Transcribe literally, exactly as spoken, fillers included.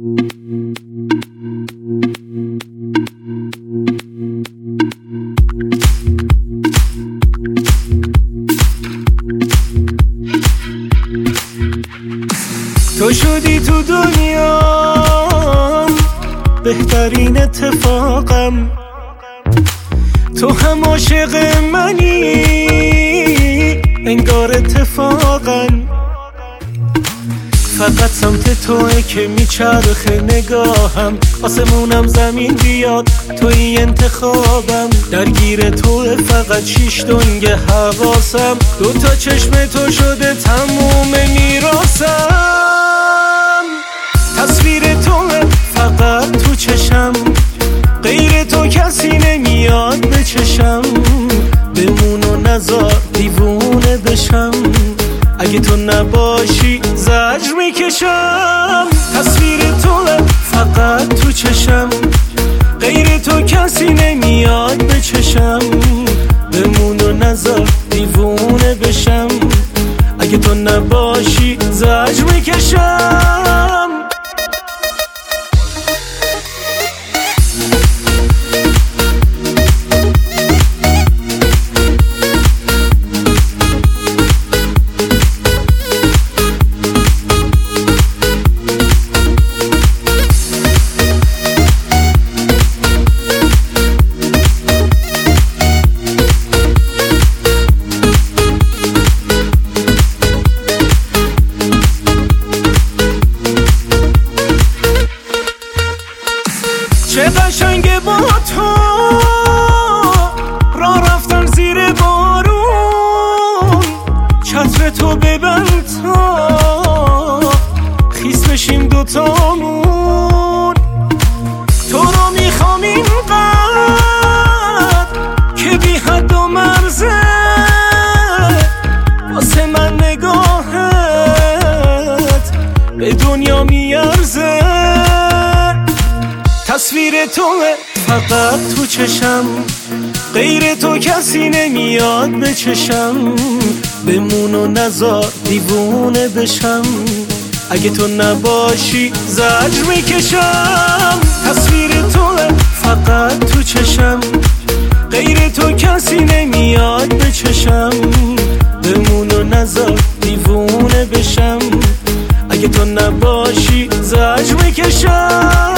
تو شدی تو دنیا بهترین اتفاقم، تو هم عاشق منی انگار اتفاقا. فقط سمت توئه که میچرخه نگاهم، آسمونم زمین بیاد توی انتخابم. درگیر توئه فقط شیش دنگ حواسم، دوتا چشم تو شده تموم میراثم. تصویر توئه فقط تو چشم، غیر تو کسی نمیاد به چشم. بمون و نذار دیوونه بشم، اگه تو نباشی زجر میکشم. تصویر توئه فقط تو چشم، غیر تو کسی نمیاد به چشم. بمون و نذار دیوونه بشم، اگه تو نباشی زجر میکشم. چه قشنگه با تو را رفتن زیر بارون، چتر تو ببند تا خیس بشیم دوتامون. تو رو میخوام اینقدر که بی حد و مرزه، واسه من نگاهت به دنیا میارزه. تصویر توئه فقط تو چشم، غیر تو کسی نمیاد به چشم. بمون و نذار دیوونه بشم، اگه تو نباشی زجر میکشم. تصویر توئه فقط تو چشم، غیر تو کسی نمیاد به چشم. بمون و نذار دیوونه بشم، اگه تو نباشی زجر میکشم.